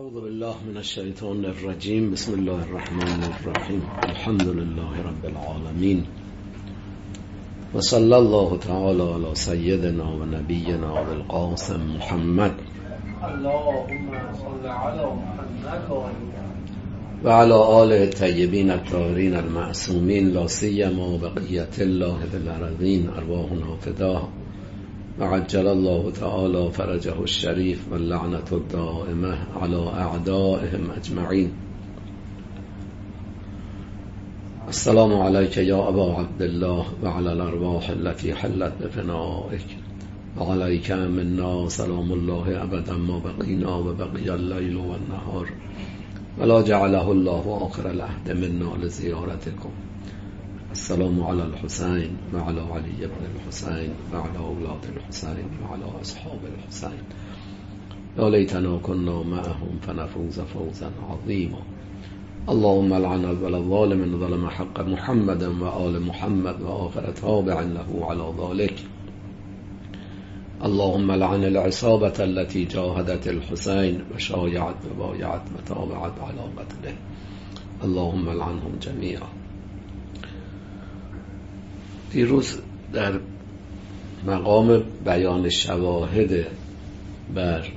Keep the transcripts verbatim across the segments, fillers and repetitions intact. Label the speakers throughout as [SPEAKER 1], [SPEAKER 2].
[SPEAKER 1] اعوذ بالله من الشیطان الرجیم. بسم الله الرحمن الرحیم. الحمد لله رب العالمین و صلی الله تعالی علی سیدنا و نبینا و القاسم محمد
[SPEAKER 2] اللهم صل علی محمد
[SPEAKER 1] و علی آله الطیبین الطاهرین المعصومین لا سیما بقیت الله فی الارضین ارواحنا فداه و عجل الله تعالی فرجه الشریف و لعنت الدائمه علی اعدائهم اجمعین. السلام علیک یا ابا عبدالله و علی الارواح التي حلت بفنائک و علیک منا سلام الله ابدا ما بقینا و بقی اللیل و النهار ولا جعله الله آخر العهد منا لزیارتکم. السلام علی الحسین و علی علی ابن الحسین و علی اولاد الحسین و علی اصحاب الحسین. یا لیتنا کنا معهم فنفوز فوزا عظیما. اللهم لعن الظالم ظلم حق محمد و آل محمد و آخر تابع له علی ذلك. اللهم لعن العصابة التي جاهدت الحسين وشايعت وبايعت وتابعت على قتله. اللهم لعنهم جميعا. دیروز در مقام بیان شواهد بر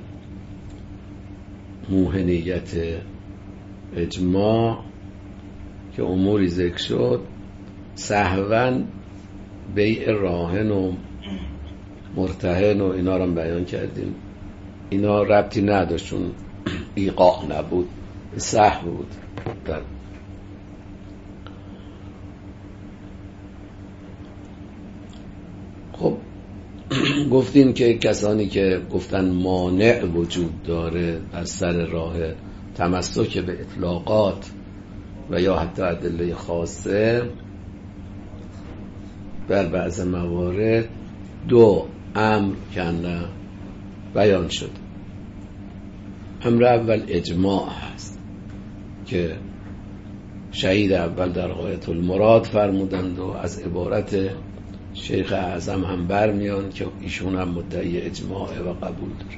[SPEAKER 1] موهنیت اجماع که اموری ذکر شد، سهواً بیع راهن و مرتهن و اینا رو بیان کردیم. اینا ربطی نداشت چون ایقاع نبود، سهو بود. در خب گفتیم که کسانی که گفتن مانع وجود داره بر سر راه تمسک به اطلاقات و یا حتی ادله خاصه بر بعض موارد، دو امر کنه بیان شد. امر اول اجماع هست که شهید اول در غایت المراد فرمودند و از عبارت شیخ اعظم هم برمیان که ایشون هم مدعی اجماع و قبول داره.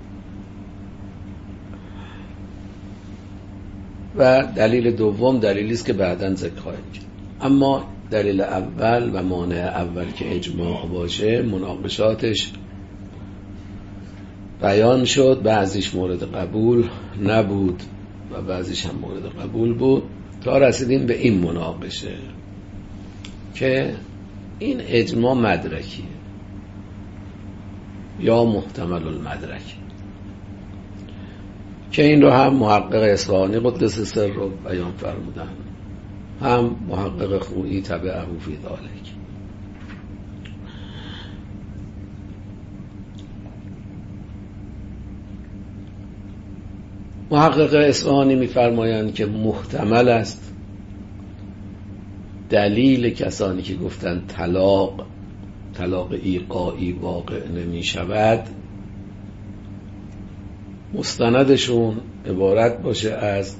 [SPEAKER 1] و دلیل دوم دلیلی است که بعداً ذکر خواهیم کرد. اما دلیل اول و مانع اول که اجماع باشه، مناقشاتش بیان شد. بعضیش مورد قبول نبود و بعضیش هم مورد قبول بود، تا رسیدیم به این مناقشه که این اجماع مدرکیه یا محتمل المدرک، که این رو هم محقق اصفهانی قدس سر رو بیان فرمودن، هم محقق خویی تبعه فی ذلک. محقق اصفهانی می‌فرمایند که محتمل است دلیل کسانی که گفتن طلاق طلاق ایقاعی واقع نمی شود مستندشون عبارت باشه از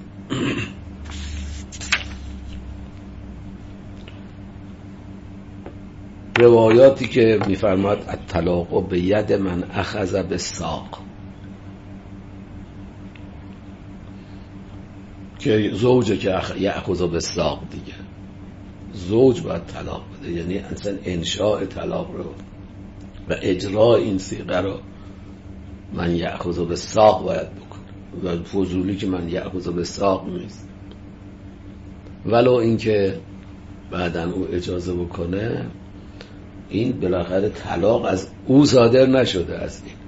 [SPEAKER 1] روایاتی که می‌فرماد الطلاق به ید من اخذ بالساق، که زوجه که یأخذ بالساق دیگه زوج باید طلاق بده، یعنی اصلا انشاء طلاق رو و اجرا این صیغه رو من یأخذ بالساق باید بکنه، و فضولی که من یأخذ بالساق نیست، ولو اینکه بعدن او اجازه بکنه، این بالاخره طلاق از او صادر نشده از این.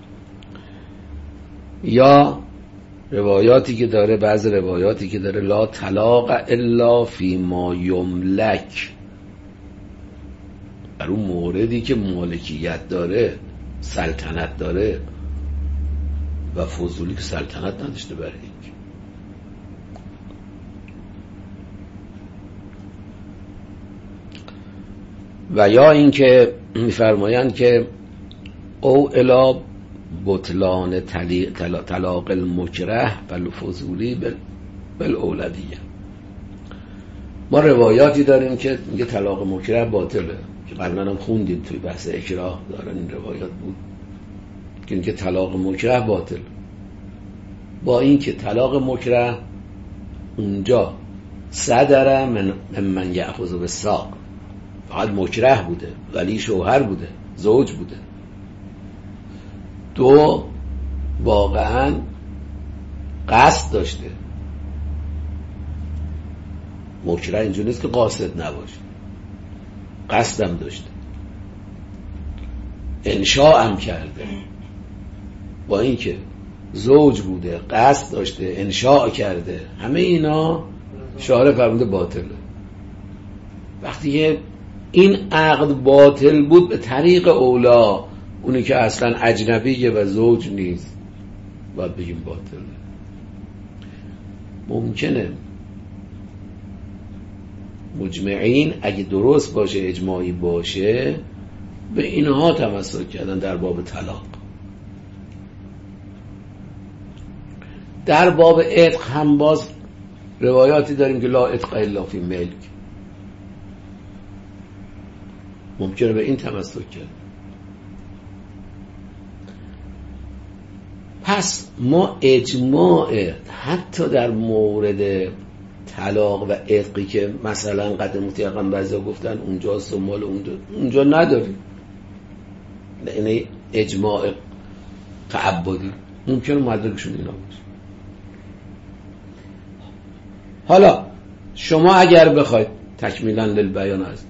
[SPEAKER 1] یا روایاتی که داره، بعض روایاتی که داره لا طلاق الا فی ما یملک، در اون موردی که مالکیت داره، سلطنت داره، و فضولی که سلطنت نداشته برای این. و یا این که میفرمایند که او الا بطلان طلاق المکره فالفضولی بالاولویه. ما روایاتی داریم که میگه طلاق مکره باطله، که قبلا هم خوندیم توی بحث اکراه دارن این روایات بود که میگه طلاق مکره باطل. با این که طلاق مکره اونجا صدره من من یأخذ بالساق، فقط مکره بوده ولی شوهر بوده، زوج بوده. دو، واقعا قصد داشته. مکره اینجور نیست که قاصد نباشه، قصدم داشته، انشاء هم کرده. با اینکه زوج بوده، قصد داشته، انشاء کرده، همه اینا شارع فرموده باطله. وقتی این عقد باطل بود، به طریق اولا اونی که اصلا اجنبیه و زوج نیست باید بگیم باطله. ممکنه مجمعین اگه درست باشه، اجماعی باشه، به اینها تمسک کردن در باب طلاق. در باب عتق هم باز روایاتی داریم که لا عتق الا فی ملک، ممکنه به این تمسک کرد. پس ما اجماع حتی در مورد طلاق و عتقی که مثلا قدم مطلقاً بعضیا گفتن اونجاست و مال اونجا اونجا نداریم، یعنی اجماع تعبدی، ممکنه مدرکشون اینا باشه. حالا شما اگر بخواید تکمیلا للبیان از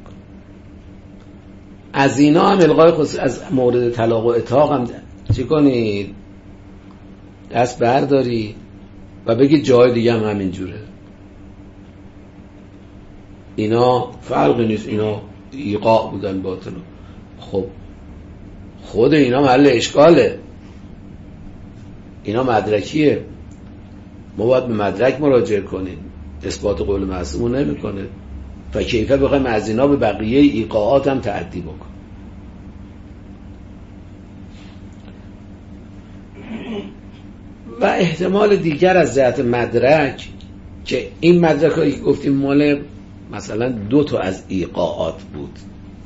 [SPEAKER 1] از اینا هم الغای خصوصی از مورد طلاق و عتاق هم چی کنید؟ دست برداری و بگید جای دیگه هم همین جوره. اینا فرقی نیست، اینا ایقاع بودن باطل. خب خود اینا محل اشکاله، اینا مدرکیه، ما باید به مدرک مراجعه کنیم. اثبات قول معصوم نمی کنه و کیفه بخوایم از اینا به بقیه ایقاعات هم تعدی بکن. و احتمال دیگر از جهت مدرک که این مدرک هایی که گفتیم مال مثلا دو تا از ایقاعات بود،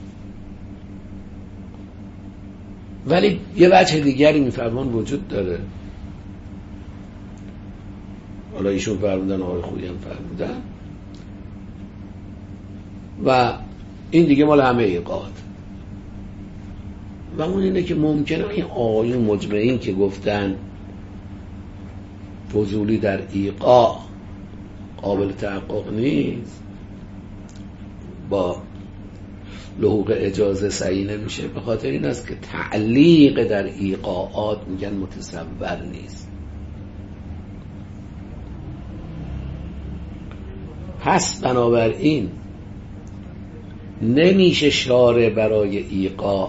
[SPEAKER 1] ولی یه وجه دیگری میفرمان وجود داره. حالا ایشون فرمودن، آقای خویی هم فرمودن، و این دیگه مال همه ایقاعات. و اون اینه که ممکنه این آقایون مجمعین که گفتن فضولی در ایقاع قابل تحقق نیست، با لحوق اجازه صحیح نمیشه، به خاطر این است که تعلیق در ایقاعات میگن متصور نیست. پس بنابراین نمیشه شارع برای ایقاع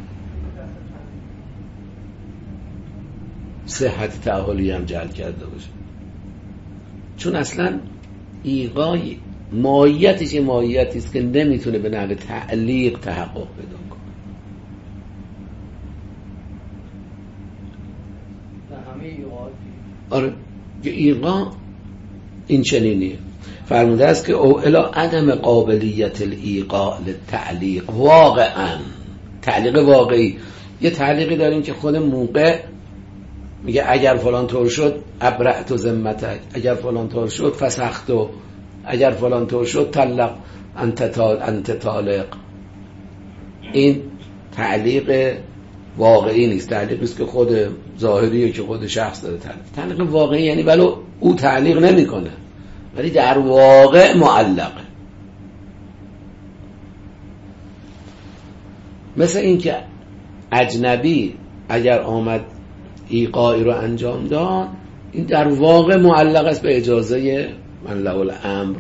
[SPEAKER 1] صحت تعالی هم جعل کرده باشه، چون اصلا ایقاع ماهیتش یه ماهیتی است که نمیتونه به نحو تعلیق تحقق پیدا کنه. آره ایقاع این چنینیه. فرموده است که او الا عدم قابلیت الایقاع للتعلیق، واقعا تعلیق واقعی. یه تعلیقی داریم که خود موقع میگه اگر فلان طور شد ابرأت ذمتک، اگر فلان طور شد فسخت، اگر فلان طور شد طلق انت طالق انت طالق. این تعلیق واقعی نیست، تعلیق است که خود ظاهریه که خود شخص داره تعلیق. تعلیق واقعی یعنی ولو او تعلیق نمیکنه ولی در واقع معلقه. مثل این که اجنبی اگر آمد ایقاعی رو انجام داد، این در واقع معلق است به اجازه من له الامر.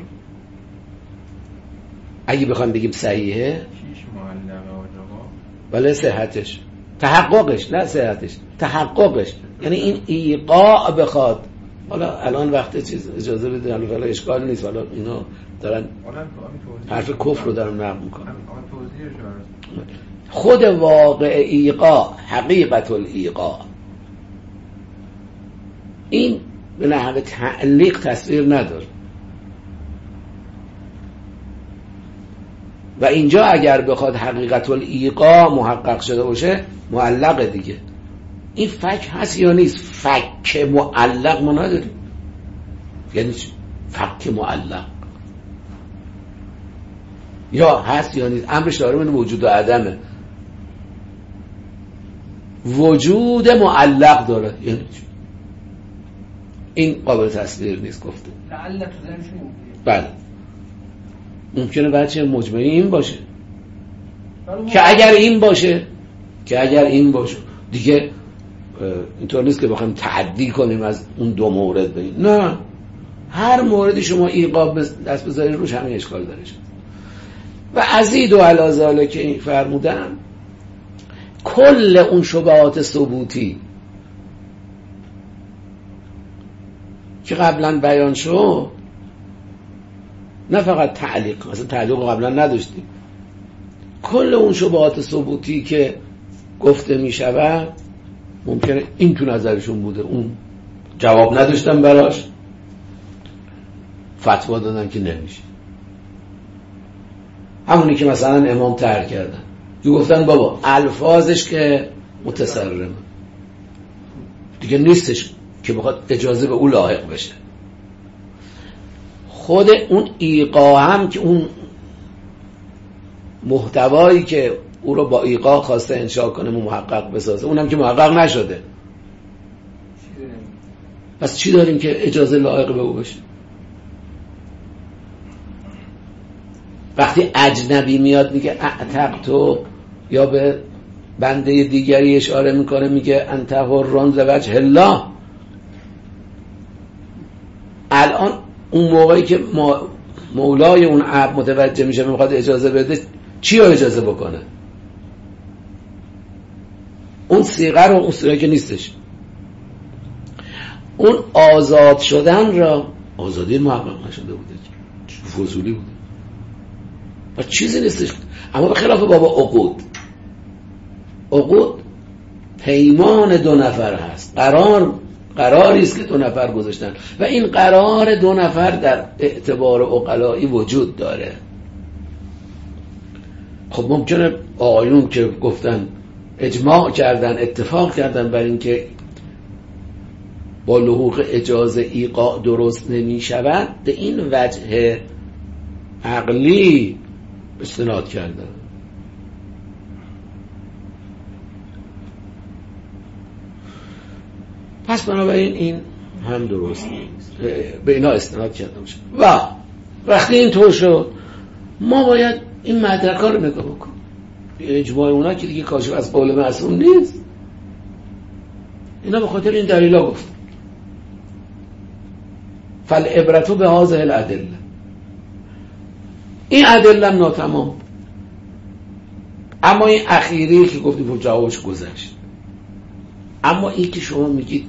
[SPEAKER 1] اگه بخوام بگیم صحیحه،
[SPEAKER 3] چیش معلقه آجاقا؟
[SPEAKER 1] بله صحتش، تحققش، نه صحتش، تحققش. یعنی این ایقاع بخواد، حالا الان وقت چیز اجازه بده، حالا اشکال نیست، حالا اینا دارن حرف کفر رو دارن نقل میکنن. خود واقع ایقاع، حقیقت الایقاع، این به نحو تعلیق تصویر نداره. و اینجا اگر بخواد حقیقت الایقاع محقق شده باشه معلق دیگه، این فک هست یا نیست؟ فک معلق ما نداریم. یعنی فک معلق یا هست یا نیست؟ امرش داره من وجود و عدمه. وجود معلق داره یعنی این قابل تصویر نیست. گفته
[SPEAKER 2] لعل تو ذهنشون
[SPEAKER 1] بله ممکنه بچه مجمعی این باشه که اگر این باشه که اگر این باشه دیگه اینطور نیست که بخوایم تعدی کنیم از اون دو مورد بگیم. نه، هر موردی شما ایقاب دست بذارید روش همین اشکال داره. و ازید و علازاله که این فرمودن کل اون شبهات ثبوتی که قبلا بیان شد، نه فقط تعلیق، مثلا تعلیق قبلا نداشتیم، کل اون شبهات ثبوتی که گفته می شود ممکنه این تو نظرشون بوده، اون جواب نداشتن براش، فتوا دادن که نمیشه. همونی که مثلا امام طرح کردن جو گفتن بابا الفاظش که متصرمه دیگه نیستش که بخواد اجازه به او لاحق بشه. خود اون ایقا هم که اون محتوایی که او رو با ایقا خواسته انشاء کنه محقق بسازه، اونم که محقق نشده، پس چی داریم که اجازه لایق به او بشه؟ وقتی اجنبی میاد میگه اعتق تو، یا به بنده دیگری اشاره میکنه میگه انت حران لوجه الله، الان اون موقعی که ما مولای اون عبد متوجه میشه میخواد اجازه بده، چی رو اجازه بکنه؟ اون صیغه رو، اون صیغه که نیستش، اون آزاد شدن را، آزادی محقق نشده بوده، فضولی بوده و چیزی نیستش. اما به خلاف بابا عقود، عقود پیمان دو نفر هست، قرار قراری است که دو نفر گذاشتن و این قرار دو نفر در اعتبار عقلایی وجود داره. خب ممکنه آقایون که گفتن اجماع کردن، اتفاق کردن بر این که با لحوق اجازه ایقاع درست نمی شود، به این وجه عقلی استناد کردن. پس بنابراین این هم درست نیست، به اینا استناد کردن شد. و وقتی این طور شد ما باید این مدرک‌ها رو نگاه بکنیم. اجماع اونا که دیگه کاشف از قول معصوم نیست، اینا به خاطر این دلیلا گفت فالعبرة بهذه الادله. این ادله ناتمام، اما این اخیری که گفتیم جوابش گذشت. اما این که شما میگید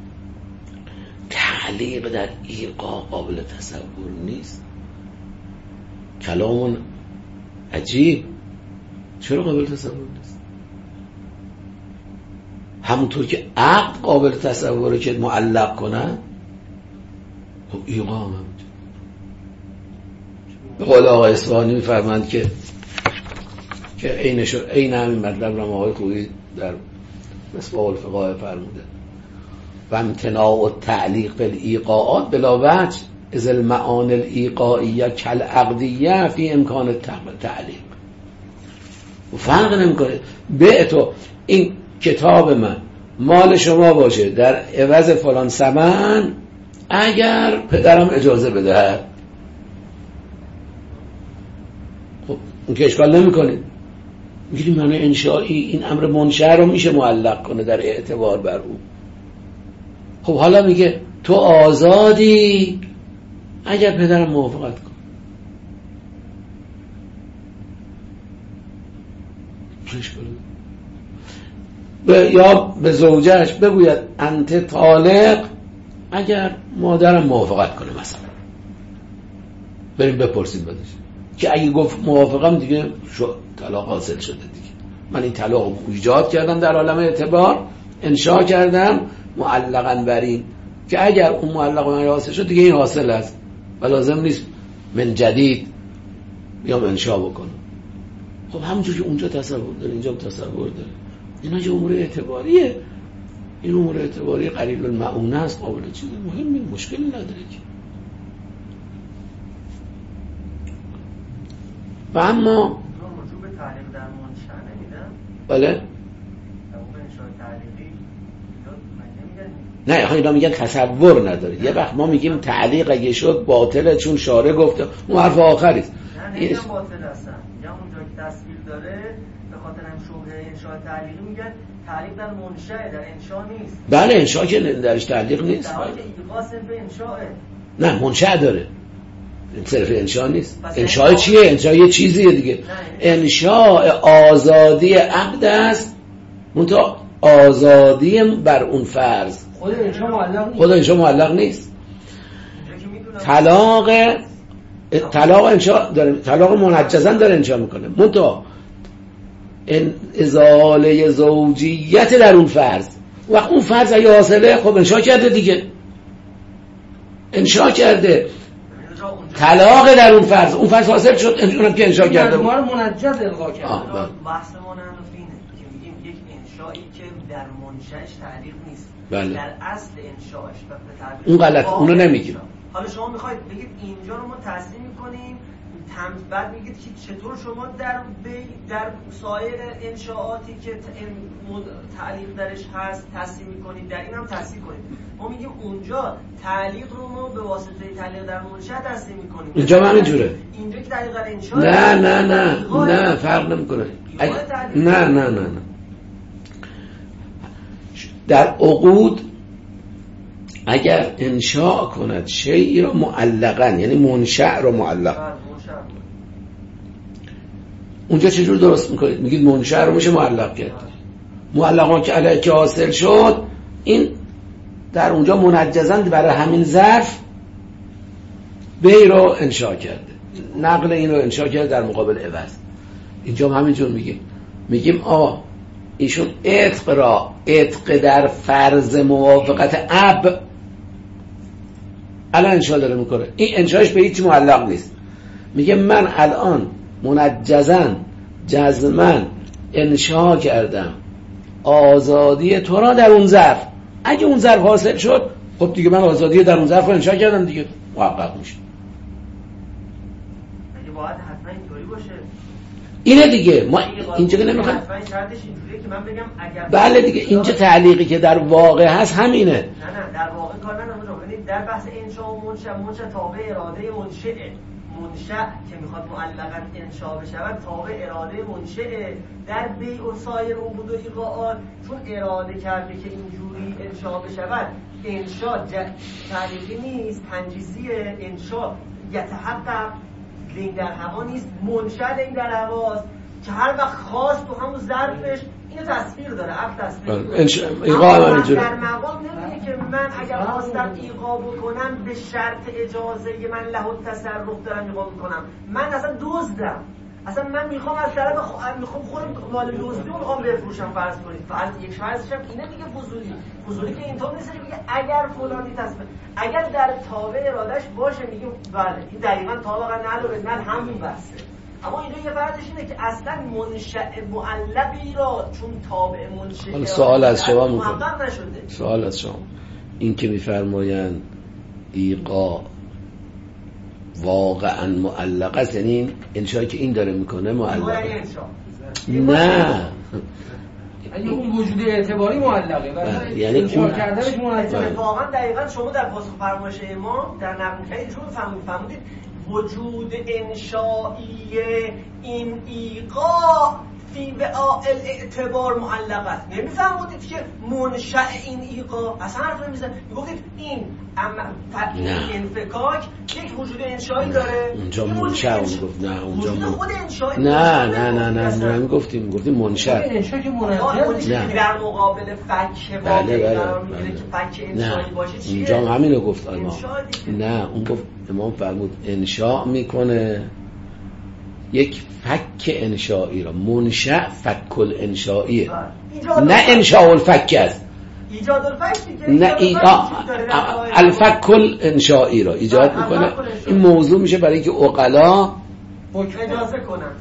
[SPEAKER 1] تعلیق در ایقاع قابل تصور نیست، کلام عجیب، چرا قابل تصور نیست؟ همونطور که عقد قابل تصوره که معلق کنن، خب ایقاع هم همونطور. به قول آقای اصفهانی میفرمند که که عینش عین همین مطلب را آقای خویی در مصباح الفقاهه فرموده و امتناع و تعلیق بالایقاعات بلا وجه از المعانی الایقاعیه کالعقدیه فی امکان تعلیق. و فرق نمیکنه به تو این کتاب من مال شما باشه در عوض فلان ثمن اگر پدرم اجازه بده، خب اون که اشکال نمیکنه. میگیم معنی انشایی این امر منشأ رو میشه معلق کنه در اعتبار بر او. خب حالا میگه تو آزادی اگر پدرم موافقت کن. به یا به زوجش بگوید انت طالق اگر مادرم موافقت کنه. مثلا بریم بپرسیم بدش که اگه گفت موافقم دیگه شو طلاق حاصل شده دیگه، من این طلاق رو ایجاد کردم در عالم اعتبار، انشاء کردم معلقاً بر این که اگر اون معلق من حاصل شد دیگه این حاصل است و لازم نیست من جدید بیام انشاء بکنم. خب همونجور که اونجا تصور داره اینجا تصور داره، اینا چه امور اعتباریه. این امور اعتباری قلیل المعونه است، قابل چیز مهمی مشکلی نداره که. و اما
[SPEAKER 2] وجوب تعلیق در منشأ نمیدن؟
[SPEAKER 1] بله نه آخه اینا میگن تصور نداره. یه وقت ما میگیم تعلیق اگه شد باطله چون شارع گفته، اون حرف آخری است.
[SPEAKER 2] نه نمیگم باطل هستن، یا اونجا که تصویر داره به خاطر هم شبهه انشاء تعلیقی میگن تعلیق در منشأ، در انشاء نیست.
[SPEAKER 1] بله انشاء که درش تعلیق نیست،
[SPEAKER 2] در حالی که ایقاع صرف انشاءه.
[SPEAKER 1] نه منشأ داره، صرف انشاء نیست. انشاء چیه؟ انشاء یه چیزیه دیگه. انشاء آزادی عقد است، منتها آزادی بر اون فرض.
[SPEAKER 2] خود انشاء معلق نیست.
[SPEAKER 1] خود انشاء معلق نیست. طلاق طلاق انشاء داره، طلاق منجزا داره انشاء میکنه، منتها ان ازاله زوجیت در اون فرض. وقت اون فرض اگه حاصله خب انشاء کرده دیگه، انشاء کرده طلاق در اون فرض، اون فرض حاصل شد، اونم که انشاء کرده
[SPEAKER 2] ما رو منجز الغا کرده.
[SPEAKER 4] بحث ما نه اینه که میگیم یک انشایی که در منشأش تعلیق نیست،
[SPEAKER 1] بله.
[SPEAKER 4] در اصل انشاش و به تعبیر
[SPEAKER 1] اون غلط، اونو نمیگیم.
[SPEAKER 4] حالا شما میخواید بگید اینجا رو ما تصحیح میکنیم، بعد میگید که چطور شما در در سایر انشاءاتی که تعلیق درش هست تصحیح میکنید، در این هم تصحیح کنید. ما میگیم اونجا تعلیق رو ما به واسطه تعلیق در منشأ تصحیح میکنیم،
[SPEAKER 1] اینجا هم همینجوره.
[SPEAKER 4] اینجا که تعلیق در انشاء
[SPEAKER 1] نه نه نه نه فرق نمیکنه. نه نه نه نه در عقود اگر انشاء کند شیئی را معلقاً، یعنی منشأ را معلق، اونجا چجور درست میکنید؟ میگید منشأ رو میشه معلق کرد. معلقان که علیه که حاصل شد، این در اونجا منجزاً برای همین ظرف بی رو انشاء کرده، نقل این رو انشاء کرده در مقابل عوض. اینجا هم همینجور میگیم میگیم آه ایشون عتق را عتق در فرض موافقت اب الان انشاء داره میکنه، این انشاءش به هیچی معلق نیست. میگه من الان منجزاً جزماً انشاء کردم آزادی تو را در اون ظرف، اگه اون ظرف حاصل شد خب دیگه من آزادی در اون ظرف رو انشاء کردم دیگه، محقق میشه.
[SPEAKER 4] اگه باید حتما اینطوری باشه
[SPEAKER 1] اینه دیگه. ما اینجا که نمیخوایم
[SPEAKER 4] حتما شرطش اینجوریه که من بگم اگر
[SPEAKER 1] بله دیگه اینجا تعلیقی که در واقع هست همینه.
[SPEAKER 4] نه نه در واقع کار ندارم، یعنی در بحث انشاء و منشأ، منشأ تابع اراده منشأه، منشأ که میخواد معلقاً انشاء بشود تابع اراده منشأه. در بیع و سایر عقود و ایقاعات چون اراده کرده که اینجوری انشاء بشود، انشاء تعلیقی نیست، تنجیزیه. انشاء یتحقق لین در هوا نیست، منشأ لین در هواست که هر وقت خواست تو همون ظرفش اینو تصویر داره، عقد تصویر داره.
[SPEAKER 1] ایقاع من
[SPEAKER 4] در مقام نمیگه که من اگر خواستم ایقاع بکنم به شرط اجازه من له التصرف دارم ایقاع بکنم. من اصلا دزدم، اصلا من میخوام از طرف خ... میخوام خودم مال دزدی اون میخوام بفروشم. فرض کنید فرض یک فرضش هم اینه دیگه، فضولی فضولی که اینطور نیست که میگه اگر فلانی تصمیم، اگر در تابع ارادش باشه میگیم بله این دقیقاً طابقا نداره، من همین بحثه. اما اینجا یه فرضش اینه که اصلا منشأ معلقی را چون تابع منشأ
[SPEAKER 1] حالا سوال از شما میکنم،
[SPEAKER 4] محقق نشده.
[SPEAKER 1] سوال از شما این که میفرمایند ایقاع واقعا معلق است، یعنی این انشایی که این داره میکنه معلق نه،
[SPEAKER 2] یعنی اون وجود اعتباری معلقه،
[SPEAKER 1] یعنی اون
[SPEAKER 2] کردنش معلقه.
[SPEAKER 4] واقعا دقیقاً شما در پاسخ فرمایش امام در نقل کردید شما فهمید فهمیدید وجود انشایی این ایقاع فی وعاء الاعتبار معلق است. نمیفهمید که منشأ این ایقاع اصلا حرف نمیزنه، میگفتید این انفکاک یک وجود انشایی داره.
[SPEAKER 1] اونجا منشأ میگفت نه، اونجا
[SPEAKER 4] وجود خود انشایی
[SPEAKER 1] نه نه نه نه نه میگفتیم میگفتیم منشأ
[SPEAKER 2] انشا که منجز
[SPEAKER 4] در مقابل فک واقعی قرار میگیره که فک انشایی باشه چیه؟
[SPEAKER 1] اونجا همینو گفت امام. نه اون گفت امام فرمود انشاء میکنه یک فک انشایی را، منشأ فک الانشائیه، نه انشاء الفک است،
[SPEAKER 4] ایجاد الفک دیگه،
[SPEAKER 1] نه ایجاد الفک الانشائی را ایجاد میکنه. این موضوع میشه برای اینکه عقلا
[SPEAKER 4] اجازه کنن،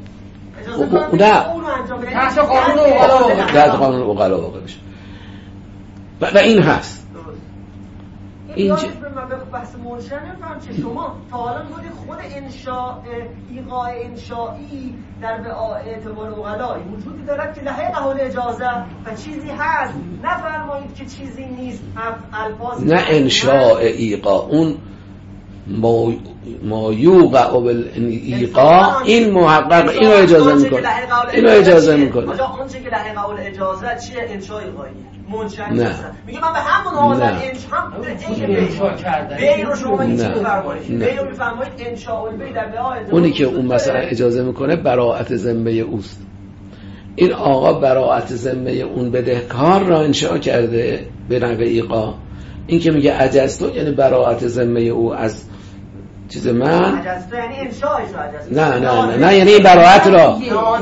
[SPEAKER 1] اجازه کنن نه
[SPEAKER 2] تحت قانون عقلا
[SPEAKER 1] تحت قانون عقلا واقع بشه. و, و این هست.
[SPEAKER 4] این اینجا به من بحث منشأ نمی‌فهم چه شما تا حالا میگید خود انشاء ایقاع انشایی در به اعتبار عقلایی وجودی دارد که لحق حول اجازه و چیزی هست، نفرمایید که چیزی نیست. الفاظ
[SPEAKER 1] نه انشاء ایقاع، اون ما ما یوقع بالایقاع این محقق اینو اجازه میکنه، اینو اجازه میکنه.
[SPEAKER 4] آجا اونچه که لحق حول اجازه چیه؟ انشاء ایقاعی منشأ نیست. میگه من به همون حالت انشاء کردم بی رو شما این چی می‌فرمایید؟ بی رو می‌فرمایید انشاء البی در به
[SPEAKER 1] اونی که اون مثلا اجازه میکنه براءت ذمه اوست. این آقا براءت ذمه اون بدهکار را انشاء کرده به نحو ایقاع. این که میگه عجزتو یعنی براءت ذمه او از چیز من،
[SPEAKER 4] عجزتو یعنی انشاءش را عجزتو.
[SPEAKER 1] نه نه نه نه یعنی این براءت را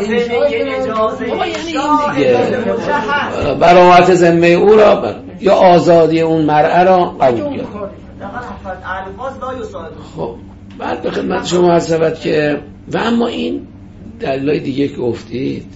[SPEAKER 1] براءت ذمه او را یا آزادی اون مرأه را قبول کرد. خب بعد به خدمت شما عرض شود که و اما این دلایل دیگه که گفتید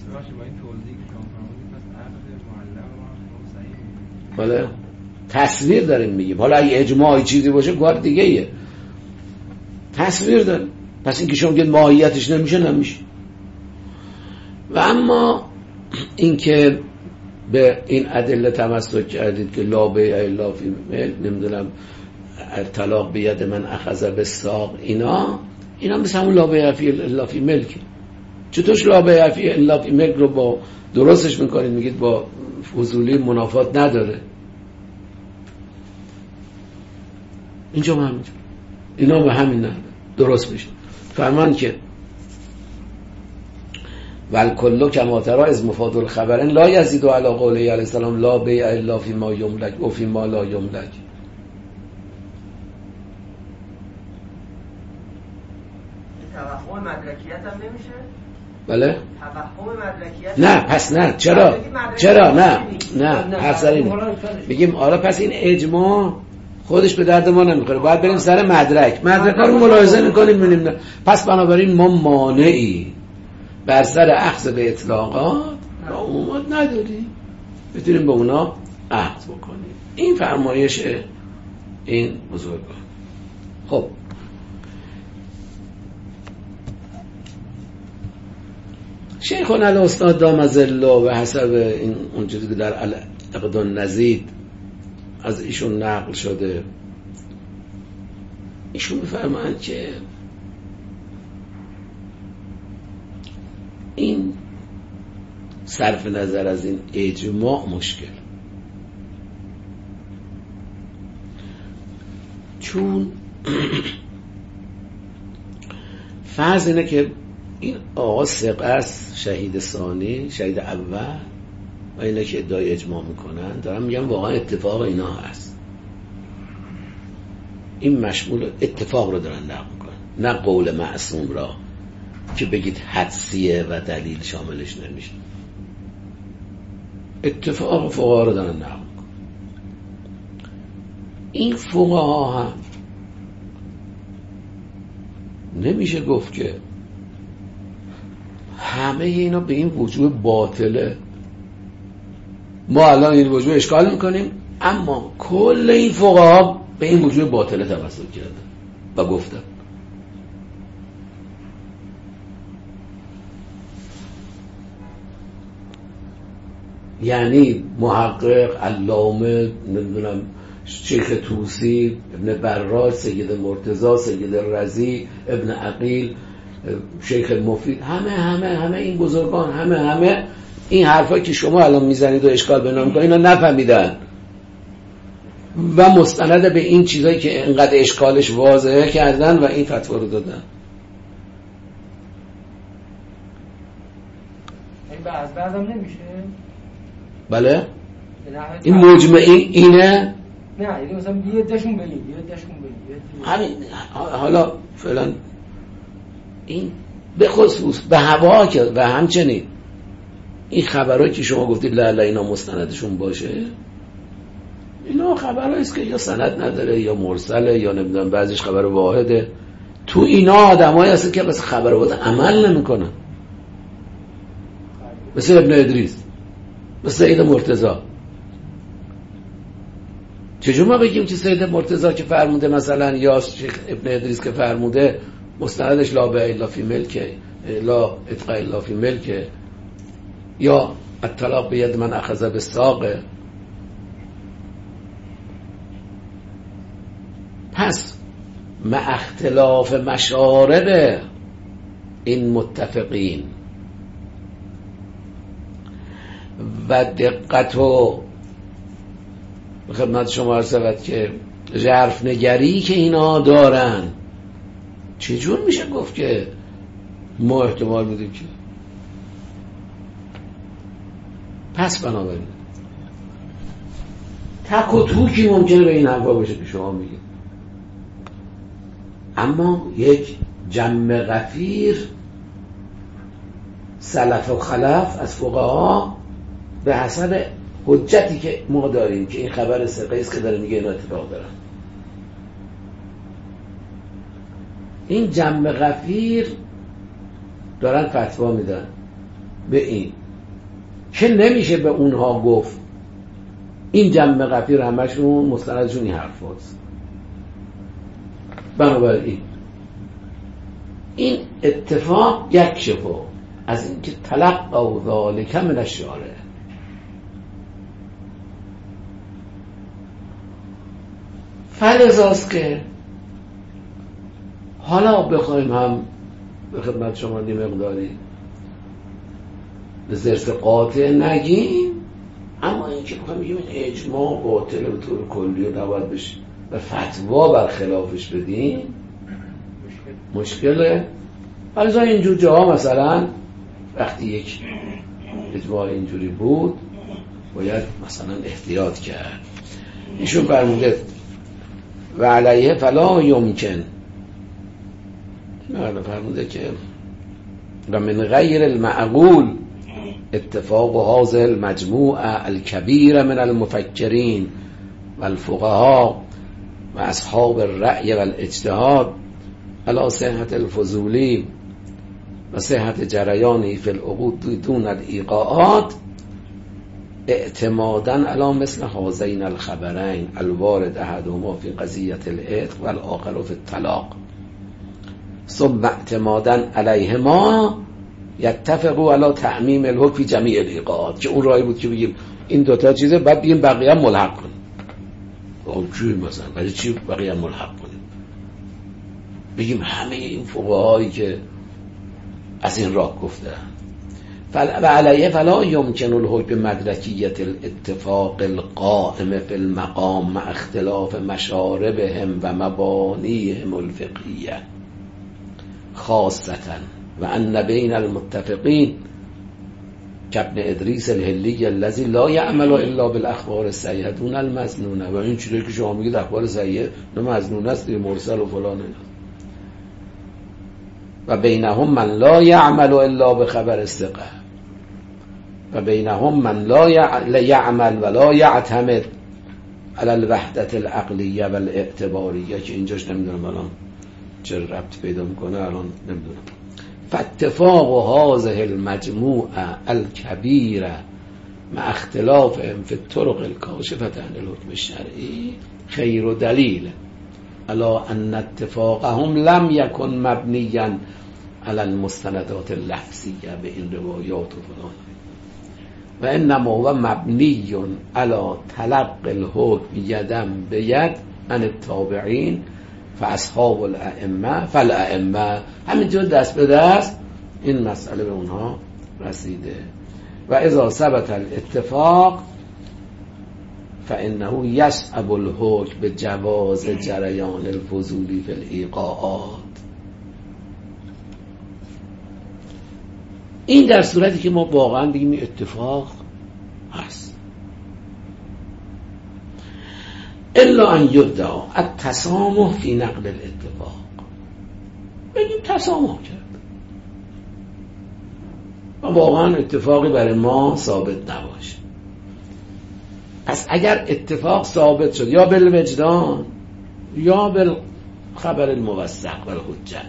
[SPEAKER 1] بله تصویر داریم میگیم. حالا اگه اجماعی چیزی باشه کار دیگه ایه، تصویر داریم. پس این که شما میگید ماهیتش نمیشه نمیشه. و اما این که به این ادله تمسک کردید که لا بیع الا فی ملک، نمیدونم طلاق بید من اخذ بالساق، اینا اینا مثل همون لا بیع الا فی ملک. چطورش لا بیع الا فی ملک رو با درستش میکنید میگید با فضولی منافات نداره؟ اینجا هم همینجا اینا به همین نه درست میشه. فرمان که والکلو کما ترى از مفاد الخبرن لا یزید علی قوله علیه السلام لا بیع الا فی ما یملک و فی ما لا یملک.
[SPEAKER 4] توهم مدرکیت هم نمیشه؟
[SPEAKER 1] بله؟
[SPEAKER 4] توهم مدرکیت
[SPEAKER 1] نه پس نه چرا؟ چرا نه نه حرف سرینه بگیم آره پس این اجماع خودش به درد ما نمیخوره، باید بریم سر مدرک. مدرک ها رو ملاحظه میکنیم میبینیم نه. پس بنابراین ما مانعی بر سر اخذ به اطلاقات و عمومات نداریم، بتونیم به اونا عهد بکنیم. این فرمایش این بزرگان. خب شیخون الاستاد دام ظله و حسب این اون چیزی که در الاعتقاد النزید از ایشون نقل شده، ایشون می‌فرمایند که این صرف نظر از این اجماع مشکل، چون فرض اینه که این آقا ثقه است، شهید ثانی، شهید اول و اینا که ادعای اجماع میکنن دارم میگم واقعا اتفاق اینا هست. این مشمول اتفاق رو دارن نقل میکنن، نه قول معصوم را که بگید حدسیه و دلیل شاملش نمیشه. اتفاق فقها رو دارن نقل میکنن. این فقها هم نمیشه گفت که همه اینا به این وجوه باطله. ما الان این وجوه اشکال میکنیم، اما کل این فقها به این وجوه باطله توسل کردن و گفتن. یعنی محقق، علامه، نمیدونم شیخ توسی، ابن براج، سید مرتضی، سید رضی، ابن عقیل، شیخ مفید، همه همه همه این بزرگان، همه همه این حرفا که شما الان میزنید و اشکال بنا میکنید اینا نفهمیدن و مستند به این چیزایی که انقدر اشکالش واضحه کردن و این فتوا رو دادن.
[SPEAKER 2] این بعض بعضم نمیشه.
[SPEAKER 1] بله این مجمعی اینه.
[SPEAKER 2] نه این مثلا یه دشون بگیم یه دشون بگیم
[SPEAKER 1] همین. حالا فعلا این به خصوص به هوا که و همچنین این خبرهایی که شما گفتید لالا اینا مستندشون باشه، اینا خبرهایی است که یا سند نداره یا مرسله یا نمیدونم بعضیش خبر واحده. تو اینا آدمایی هستن که بس خبر واحد عمل نمیکنن، مثل ابن ادریس، مثل سید مرتضی. چجور ما بگیم که سید مرتضی که فرموده مثلا یا شیخ ابن ادریس که فرموده مستندش لا بیع الا فی ملک لا اتقاء الا فی ملک یا الطلاق بید من اخذ بالساق. پس مع اختلاف مشارب این متفقین و دقت و خدمت شما عرض شود که ژرف نگری که اینا دارن، چجور میشه گفت که ما احتمال بودیم که پس بنابراین تک و توکی ممکنه به این حرفا باشه که شما میگید، اما یک جمع غفیر سلف و خلف از فقها به حسب حجتی که ما داریم که این خبر ثقه است که داره میگه اینا اتفاق دارن، این جمع غفیر دارن فتوا میدن به این که نمیشه به اونها گفت این جمع غفیر همشون مستندشون این حرف هست. بنابراین این اتفاق یک شفا از این که تلقا و ذالک من الشارع. فلذاست که حالا بخوایم هم به خدمت شما یه مقداری به ذرس قاطع نگیم، اما این که بخوایم بگیم اجماع باطل به طور کلی و نباید بشه و فتوا بر خلافش بدیم مشکله. از اینجور جاها مثلا وقتی یک اجماع اینجوری بود باید مثلا احتیاط کرد. ایشون فرموده و علیه فلا یمکن، نه فرموده که و من غیر المعقول اتفاق هذه المجموعه الكبيره من المفکرین و الفقهاء و اصحاب الرأی و الاجتهاد على صحت الفضولی و صحت جریانی فی العقود دون الایقاعات اعتمادا علی مثل هذین الخبرین الوارد احدهما فی قضیه العتق و الاخر فی الطلاق ثم اعتمادا علیهما یتفقوا علی تعمیم الحکم فی جمیع الایقاعات، که اون راهی بود که بگیم این دوتا چیزه بعد بگیم بقیه هم ملحق کنیم. خب چی مثلا برای چی بقیه هم ملحق کنیم؟ بگیم همه این فقهایی که از این راه گفتن و علیه فلا یمکن الحکم مدرکیت الاتفاق القائم فی المقام مع اختلاف مشاربهم و مبانیهم الفقهیه خاصتا و ان بین المتفقین کابن ادریس الهلی الذی لا یعمل الا بالاخبار الصحیحه دون المظنونه، و این چیزی که شما میگید اخبار صحیحه نه مظنونه است، مرسل و فلانه، و بینهم من لا یعمل الا بخبر الثقه و بینهم من لا یعمل ولا یعتمد علی الوحدت العقلیه و الاعتباریه، که اینجاش نمیدونم الان چه ربط پیدا میکنه الان نمیدونم. فاتفاق هذه المجموعه الكبيره مع اختلافهم في الطرق الكاشفه عن الحكم الشرعي خیر دلیل على ان اتفاقهم لم يكن مبنيا على المستندات اللفظيه به این روایات و فلان، و انما هو مبنی على تلقی الحکم یدا بید عن التابعین فاصحاب الائمه فالائمه، همینجور دست به دست این مسئله به اونها رسیده. و اذا ثبت الاتفاق فانه یصعب الحکم بجواز جریان الفضولی فی الایقاعات. این در صورتی که ما واقعا بگیم اتفاق هست، الا ان یدعا التسامح فی نقل الاتفاق، بگیم تسامح کرد و واقعا اتفاقی برای ما ثابت نباشه. پس اگر اتفاق ثابت شد یا بالوجدان یا بالخبر الموثق و الحجه،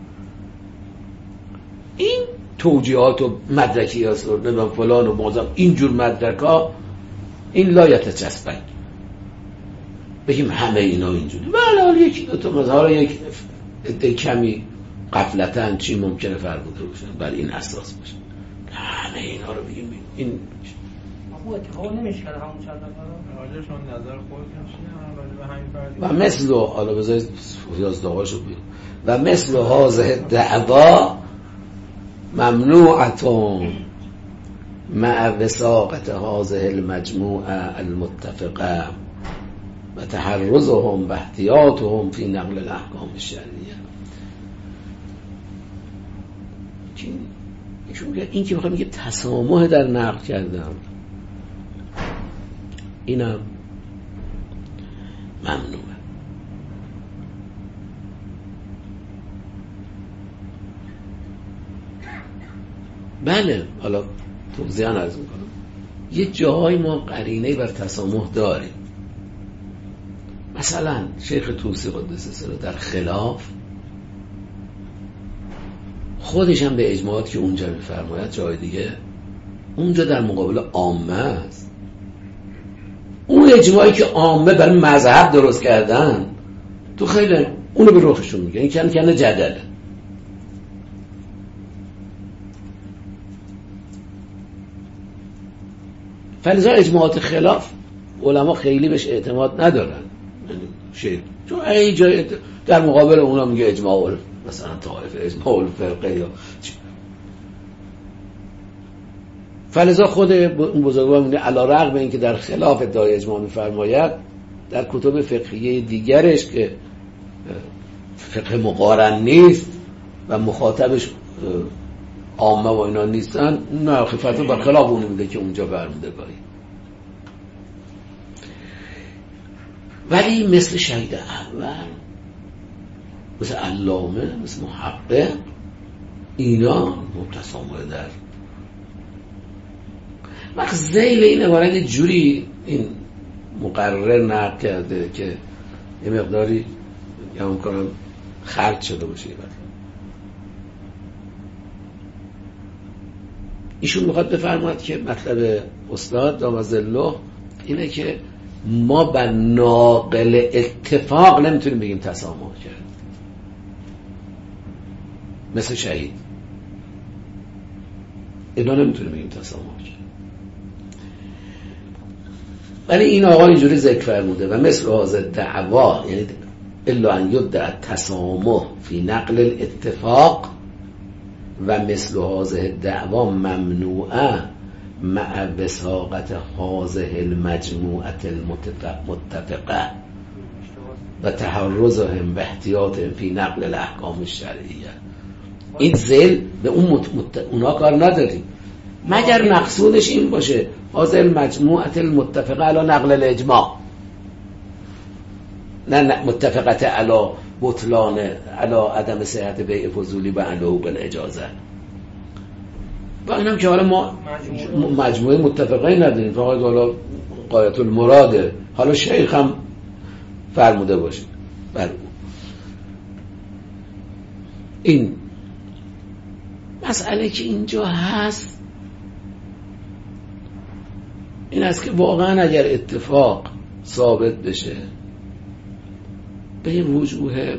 [SPEAKER 1] این توجیهات و مدرکی هست و فلان و موضوع اینجور مدرک ها این لا یتچسبک، بگیم همه اینا اینجوری. بله حالا یکی دو تا مثلا یک عده کمی غفلتن چی ممکنه فرموده باشن بر این اساس باشه. همه اینا رو بگیم این
[SPEAKER 2] خوب اتفاق نمیشه کرد همون چند نفر
[SPEAKER 3] راجعشون نظر خودتون چیه راجع به همین فردی
[SPEAKER 1] و مثل حالا بذارید یازده‌هاشو بگیم و مثل هذه دعوا ممنوعتون مع وساقت هذه المجموعه المتفقه و تحرزهم و احتیاطهم فی نقل الاحکام الشرعیه. این که میخوام میگه تسامح در نقل کردم اینم ممنوعه. بله حالا توضیح عرض میکنم. یه جاهای ما قرینه بر تسامح داریم. مثلا شیخ طوسی قدس سره در خلاف خودش هم به اجماعات که اونجا میفرماید جای دیگه اونجا در مقابل عامه است. اون اجماعی که عامه برای مذهب درست کردن تو خیلی اونو به رخشون میگه. این کنه کنه جدله. فلذا اجماعات خلاف علما خیلی بهش اعتماد ندارن. شیخ چون ای جای در مقابل اونا میگه اجماع مثلا طائفه اجماع الفرقه یا فلذا خود اون بزرگوار میگه علی رغم اینکه در خلاف ادعای اجماع میفرماید در کتب فقهیه دیگرش که فقه مقارن نیست و مخاطبش عامه و اینا نیستن نه فتوا بر خلاف اون میده که اونجا فرموده گاهی. ولی مثل شهید اول مثل علامه مثل محقق اینا متسامح در وقت ذیل این عبارت جوری این مقرر نقل کرده که یه مقداری یا میکنم خرج شده باشه. ایشون میخواد بفرماید که مطلب استاد دام ظله اینه که ما بر ناقل اتفاق نمیتونیم بگیم تسامح کرد مثل شهید اینا نمیتونیم بگیم تسامح کرد. ولی این آقا اینجوری ذکر فرموده و مثل هذا دعوا یعنی الا ان یدعى التسامح فی نقل الاتفاق و مثل هذه دعوا ممنوعه مع وساقت هذه المجموعه المتفقه و تحرزهم و احتیاطهم فی نقل الاحکام الشرعیه. این ذیل به اون مت... مت... اونا کار نداریم مگر مقصودش این باشه هذه المجموعه المتفقه علی نقل الاجماع نه, نه متفقه علی بطلان علی عدم صحت بیع فضولی و علی بالاجازه. با اینم که حالا ما مجموعه متفقه نداریم فقط حالا غایت المراده حالا شیخ هم فرموده باشه بر این مسئله که اینجا هست این است که واقعا اگر اتفاق ثابت بشه به این وجوه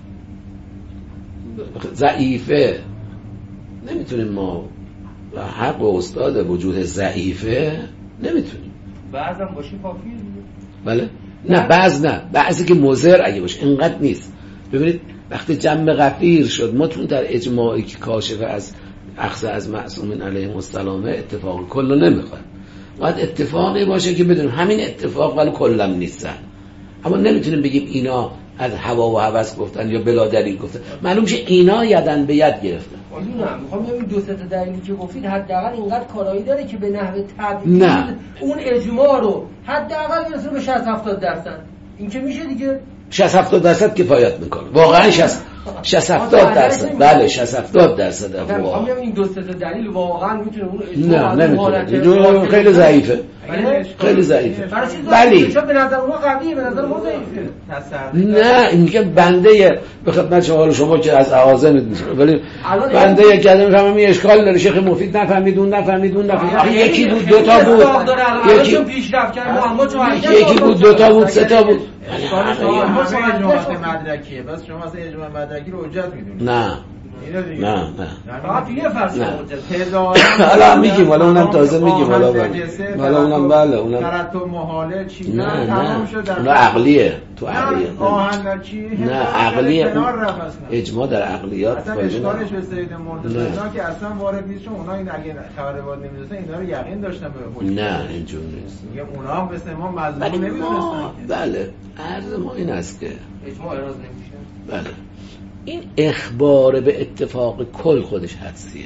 [SPEAKER 1] ضعیفه نمیتونیم ما و حق و استاد وجوه ضعیفه نمیتونیم
[SPEAKER 2] بعضم باشی کافیه.
[SPEAKER 1] بله نه بعض نه بعضی که مضر اگه باشه اینقدر نیست. ببینید وقتی جمع غفیر شد ما تون در اجماعی که کاشف از اخذ از معصومین علیهم السلام اتفاق کلا نمیخواد باید اتفاقی باشه که بدونیم همین اتفاق ولی کلا نیستن. اما نمیتونیم بگیم اینا از هوا و هوس گفتن یا بلا دلیل گفتن. معلوم شه اینا یدن به ید گرفتن.
[SPEAKER 2] نه میخوام بگم دو سه تا دلیلی که گفتید حداقل اینقدر کارایی داره که به نحو تبدیل اون اجماع رو حداقل برسونه به شصت هفتاد درصد. این که میشه دیگه
[SPEAKER 1] شصت هفتاد درصد کفایت میکنه واقعا. شصت هفتاد درصد بله شصت هفتاد درصد
[SPEAKER 2] میخوام بگم این دو سه تا دلیل واقعا میتونه اون اجماع
[SPEAKER 1] نه نمیتونه خیلی ضعیفه. خیلی ضعیفه. ولی
[SPEAKER 2] چون به نظر اونها قویه، به نظر ما ضعیفه.
[SPEAKER 1] نه این که بنده به خدمت شما شما که از اعاظم میشه، ولی بنده یک کلمه میفهمم این اشکال داره. شیخ مفید نفهمید، اون نفهمید، اون نفهمید. یکی بود دو تا بود،
[SPEAKER 2] یکی پیشرفت کرد معما چون
[SPEAKER 1] یکی بود دو تا بود سه تا بود.
[SPEAKER 3] اشکالش ما اجماعات مدرکیه، بس شما اصلا اجماع مدرکی رو حجت میدونید.
[SPEAKER 1] نه نه نه
[SPEAKER 2] فقط یه فرض
[SPEAKER 1] حالا میگیم، حالا اونم تازه میگیم، حالا حالا اونم بله اونم
[SPEAKER 3] ترتب محاله چیزا
[SPEAKER 1] نه
[SPEAKER 3] تمام شد.
[SPEAKER 1] اون عقلیه، تو عقلیه
[SPEAKER 3] آهن چی
[SPEAKER 1] نه عقلیه. اجماع در عقلیات
[SPEAKER 3] اصلا اشکالش به سید مرتضی که اصلا وارد نیست، چون اونا این اگه خبر وارد نمیدونن اینا رو یقین داشتن به حجت.
[SPEAKER 1] نه اینجوری نیست.
[SPEAKER 3] میگم اونا هم مثل ما مظلوم نمیدونستن.
[SPEAKER 1] بله عرض ما این است که
[SPEAKER 2] اجماع اراز نمیشه.
[SPEAKER 1] بله این اخبار به اتفاق کل خودش حدسیه.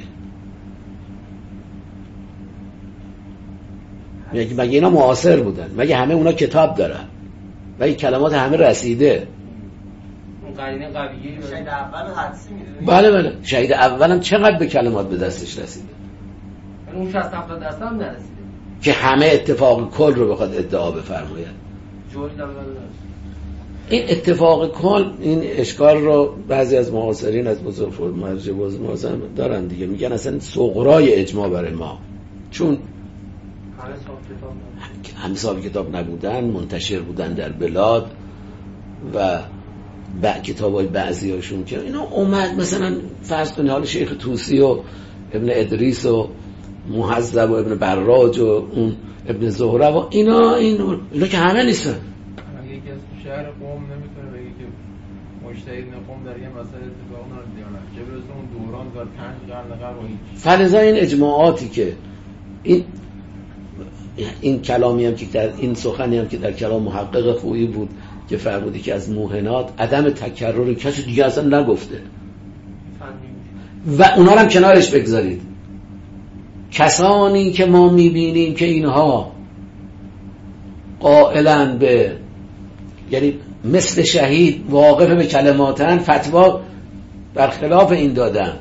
[SPEAKER 1] مگه اینا معاصر بودن؟ مگه همه اونا کتاب دارن؟ مگه کلمات همه رسیده؟
[SPEAKER 2] اون قرینه قویه
[SPEAKER 4] شهید اول حدسی میدونی؟
[SPEAKER 1] بله بله شهید اولم چقدر به کلمات به دستش رسیده؟
[SPEAKER 2] اون شصت هفتاد درصد هم نرسیده
[SPEAKER 1] که همه اتفاق کل رو بخواد ادعا بفرماید.
[SPEAKER 2] جوری دارن.
[SPEAKER 1] این اتفاق کل این اشکال رو بعضی از معاصرین از بزرگ مرجع معاصر دارن دیگه، میگن اصلا صغرای اجماع برای ما، چون همه صاحب کتاب نبودن، منتشر بودن در بلاد و با کتابای بعضی هاشون که اینا اومد مثلا فرض کنی حال شیخ طوسی و ابن ادریس و محذب و ابن براج و اون ابن زهره و اینا این اینا که همه نیستن.
[SPEAKER 3] شهر قوم نمیتونه بگه که مجتهد قوم در یه مسئله اتفاق نمی‌افتاد، چه برسه اون دوران در پنج قرن قبل و هیچ.
[SPEAKER 1] فلذا این اجماعاتی که این این کلامی هم که در این سخنی هم که در کلام محقق خویی بود که فرمودی که از موهنات عدم تکرر، کسی دیگه اصلا نگفته و اونا هم کنارش بگذارید. کسانی که ما میبینیم که اینها قائلن به، یعنی مثل شهید واقف به کلماتن، فتوا برخلاف این دادن،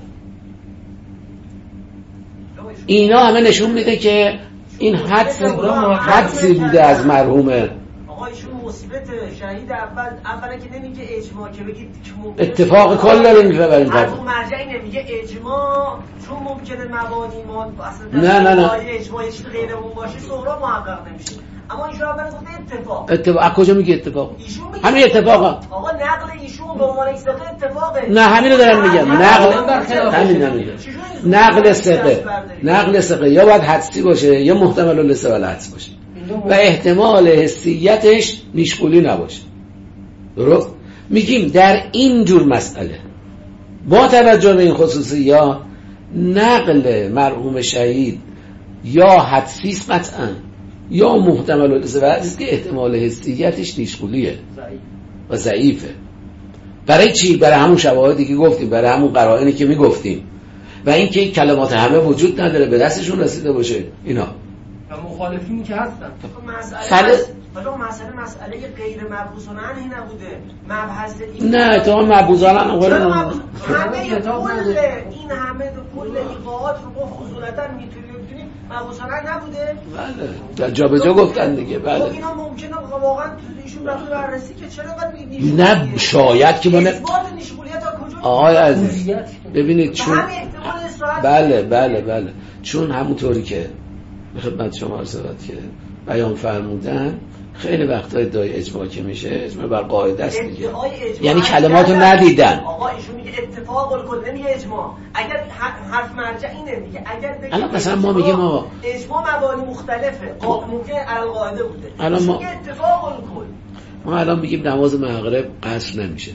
[SPEAKER 1] اینا همه نشون میده که این حدسی حدسی بوده از مرحومه.
[SPEAKER 4] آقا ایشون مثبت شهید اول اولا که نمیگه اجماع، که بگید
[SPEAKER 1] اتفاق کل داره میفه بر این
[SPEAKER 4] مرحوم مرجعی نمیگه اجماع، چون ممکنه مبانی ما اصلا
[SPEAKER 1] نه نه نه
[SPEAKER 4] اجماع چیز غیرمون باشه صغرا محقق نمیشه. اما ایشون اولا گفته اتفاق.
[SPEAKER 1] اتفاق از کجا میگه اتفاق؟ همین اتفاقا.
[SPEAKER 4] آقا نقل ایشون به عنوان ثقه اتفاقه.
[SPEAKER 1] نه همین رو دارم میگم، نقل همین نمیگم. نقل ثقه نقل ثقه یا باید حدسی باشه یا محتمل الاستقبال حدس باشه و احتمال حسیتش میشغولی نباشه. درست؟ میگیم در این جور مسئله با توجه به این خصوصیات نقل مرحوم شهید یا حدسی است قطعاً یا محتمل الاستقبال است که احتمال حسیتش میشغولیه و ضعیفه. برای چی؟ برای همون شواهدی که گفتیم، برای همون قرائنی که میگفتیم و اینکه کلمات همه وجود نداره به دستشون رسیده باشه اینا
[SPEAKER 2] و مخالفینی که هستن.
[SPEAKER 4] مسئله حالا مسئله مسئله غیر مبحوث عنه نبوده، مبحث این
[SPEAKER 1] نه اتفاقا مبحوث عنه غیر
[SPEAKER 4] همه کل این همه کل ایقاعات رو گفت اصولتا میتونی ببینی مبحوث عنه نبوده.
[SPEAKER 1] بله جا به جا گفتن دیگه. بله
[SPEAKER 4] اینا ممکنه واقعا ایشون رفت بررسی که چرا انقدر میگی
[SPEAKER 1] نه شاید که من
[SPEAKER 4] اثبات نشغولیت تا کجا
[SPEAKER 1] آقای عزیز ببینید چون بله بله بله چون همونطوری که به خدمت شما عرض که بیان فرمودن خیلی وقتا ادعای اجماع که میشه اجماع بر قاعده است دیگه، یعنی کلماتو ندیدن.
[SPEAKER 4] آقا ایشون میگه اتفاق الکل نمیگه اجماع. اگر حرف مرجع اینه میگه اگر بگیم
[SPEAKER 1] الان مثلا ما میگیم آقا
[SPEAKER 4] اجماع مبانی مختلفه ممکن القاعده بوده،
[SPEAKER 1] الان ما
[SPEAKER 4] اتفاق الکل
[SPEAKER 1] ما الان میگیم نماز مغرب قصر نمیشه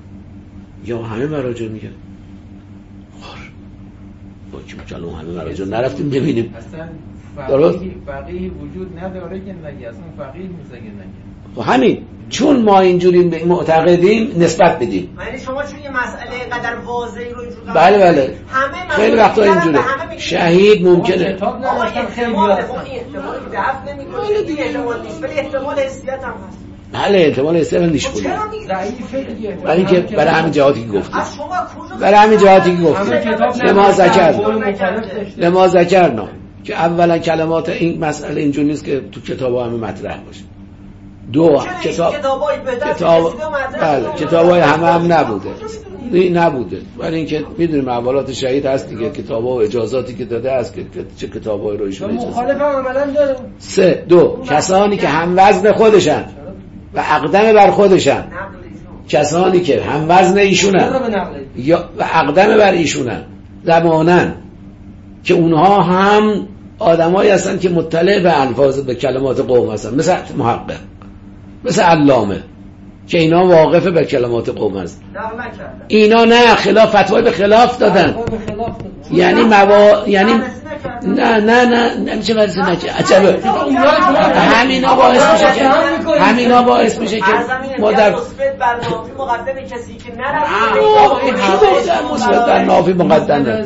[SPEAKER 1] یا همه مراجع میگن خور با که چلو همه مراجع نرفتیم ببینیم
[SPEAKER 3] اصلا
[SPEAKER 1] درست
[SPEAKER 3] فقیه وجود نداره که نگه، اصلا فقیه نیست که نگه.
[SPEAKER 1] خب همین چون ما اینجوری معتقدیم نسبت بدیم.
[SPEAKER 4] یعنی شما چون یه مسئله قدر واضحی رو اینجوری
[SPEAKER 1] بله بله خیلی وقتا اینجوره شهید ممکنه
[SPEAKER 4] آقا احتمال احتمالی که دفع نمی‌کنه دیگه احتمال نیست ولی احتمال حسیت هم هست.
[SPEAKER 1] بله احتمال حسیت هم نیست. برای اینکه برای همین جهاتی که گفتیم برای همین جهاتی که گفتیم لما ذکر لما ذکرنا که اولا کلمات این مسئله اینجوری نیست که تو کتاب‌ها همه مطرح باشه. دو کتاب کتاب بله کتاب‌های همه هم نبوده. این نبوده. ولی اینکه میدونیم احوالات شهید هست دیگه، کتاب‌ها و اجازاتی که داده است که چه کتاب‌هایی رو ایشون اجازه
[SPEAKER 2] مخالف عملاً داره.
[SPEAKER 1] سه دو کسانی که هم وزن خودشن و اقدم بر خودشن، کسانی که هم وزن ایشونن یا و اقدم بر ایشونن زمانن، که اونها هم آدمایی هستن که مطلع به الفاظ به کلمات قوم هستن، مثل محقق، مثل علامه که اینا واقف به کلمات قوم هست. اینا نه خلاف فتوای به خلاف دادن، یعنی موا یعنی نه نه نه نمیشه ورزی نکه عجبه. همینا باعث میشه که همینا باعث میشه که ما در
[SPEAKER 4] مقدم کسی که نرفت
[SPEAKER 1] این حرفا مثبت در نافی مقدمه.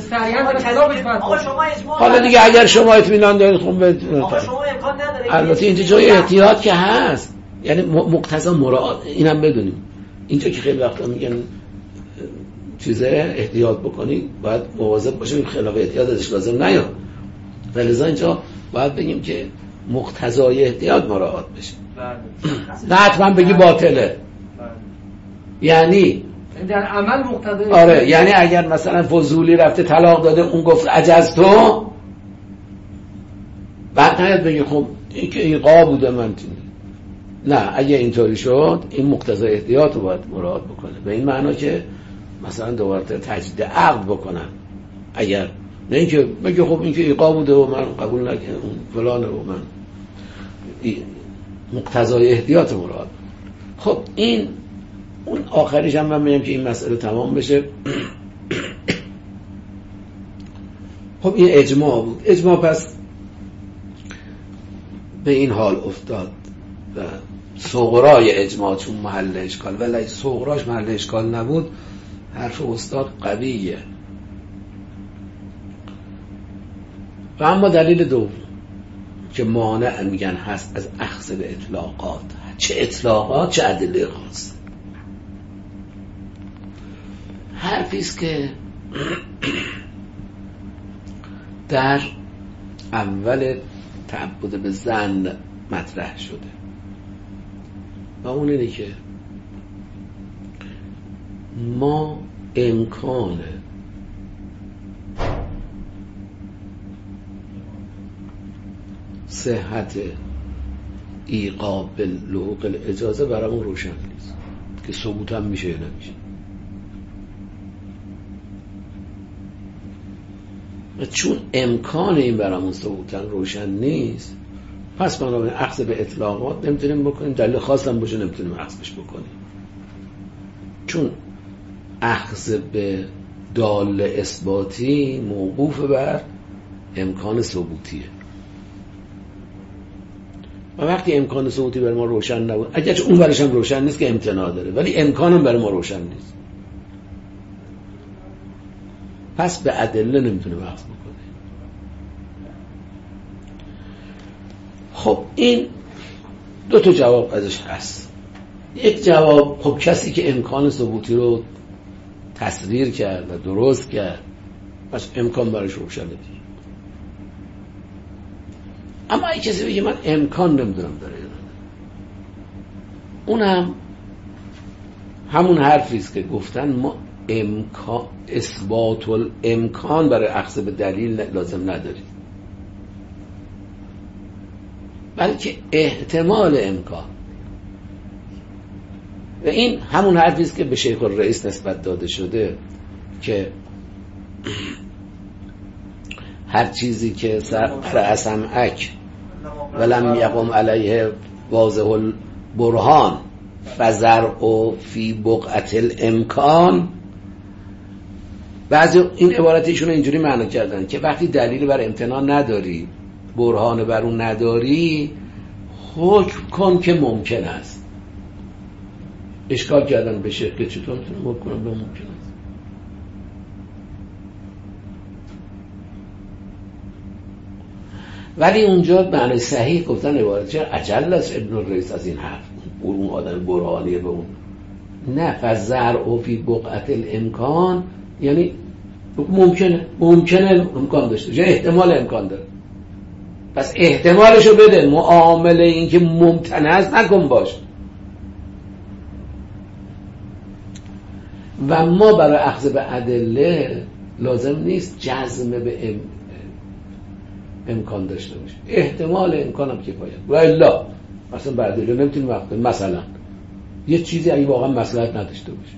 [SPEAKER 1] حالا دیگه اگر شما اطمینان دارید خب البته اینجا جای احتیاط که هست، یعنی مقتضی مراعات اینم بدونیم. اینجا که خیلی وقتا میگن چیزه احتیاط بکنید، باید مواظب باشیم خلاف احتیاط ازش لازم نیاد. ولذا اینجا باید بگیم که مقتضای احتیاط مراعات بشه. نه حتما بگی باطله. یعنی
[SPEAKER 2] در عمل مقتضای
[SPEAKER 1] آره، یعنی اگر مثلا فضولی رفته طلاق داده اون گفت عجز تو، بعد نیاد بگی خب این که ایقا بوده من تینی. نه، اگه اینطوری شد این مقتضای احتیاط رو باید مراعات بکنه، به این معنا که مثلا دوباره تجدید عقد بکنن. اگر نه اینکه بگه خب این که ایقا بوده و من قبول نکنم اون فلانه و من مقتضای احتیاط مراعات. خب این اون آخریش هم من میگم که این مسئله تمام بشه. خب این اجماع بود. اجماع پس به این حال افتاد و صغرای اجماع چون محل اشکال، ولی صغراش محل اشکال نبود، حرف استاد قویه. و اما دلیل دوم که مانع میگن هست از اخذ به اطلاقات، چه اطلاقات چه ادله خاص. حرفیست که در اول تعبد به زن مطرح شده و اون اینه که ما امکان صحت ایقا باللحوق الاجازه برامون روشن نیست که ثبوت هم میشه یا نمیشه. و چون امکان این برامون ثبوتن روشن نیست، پس بنابراین اخذ به اطلاقات نمیتونیم بکنیم، دلیل خاص هم باشه نمیتونیم اخذش بکنیم، چون اخذ به دال اثباتی موقوف بر امکان ثبوتیه و وقتی امکان ثبوتی برای ما روشن نبود، اگرچه اون برش هم روشن نیست که امتناع داره، ولی امکان هم برای ما روشن نیست، پس به ادله نمیتونه اخذ بکنه. خب این دو تا جواب ازش هست. یک جواب، خب کسی که امکان ثبوتی رو تصویر کرد و درست کرد، پس امکان برایش روشنه دیگه. اما اگه کسی بگه من امکان نمیدونم داره یا نداره، اونم همون حرفیست که گفتن ما امکان اثبات الامکان برای اخذ به دلیل لازم نداریم، بلکه احتمال امکان. و این همون حرفیست که به شیخ الرئیس نسبت داده شده که هر چیزی که سر سمعک ولم یقم علیه واضح البرهان فزرع فی بقعة الامکان. بعضی این عبارتیشون اینجوری معنی کردن که وقتی دلیل بر امتناع نداری، برهان بر اون نداری، حکم کن که ممکن است. اشکال کردن به شیخ که چطور میتونم حکم کنم به ممکن است. ولی اونجا معنی صحیح گفتن عبارت چه عجل است ابن الرئیس از این حرف، اون آدم برهانیه به اون نه. فزرع فی بقعة الامکان یعنی ممکنه ممکنه امکان داشته باشه، احتمال امکان داره. پس احتمالشو بده، معامله این که ممتنع است نکن باش. و ما برای اخذ به ادله لازم نیست جزم به ام... امکان داشته باشه، احتمال امکانم کفایت. و الا مثلا بعد ادله نمیتونیم وقت مثلا یه چیزی اگه واقعا مصلحت نداشته باشه،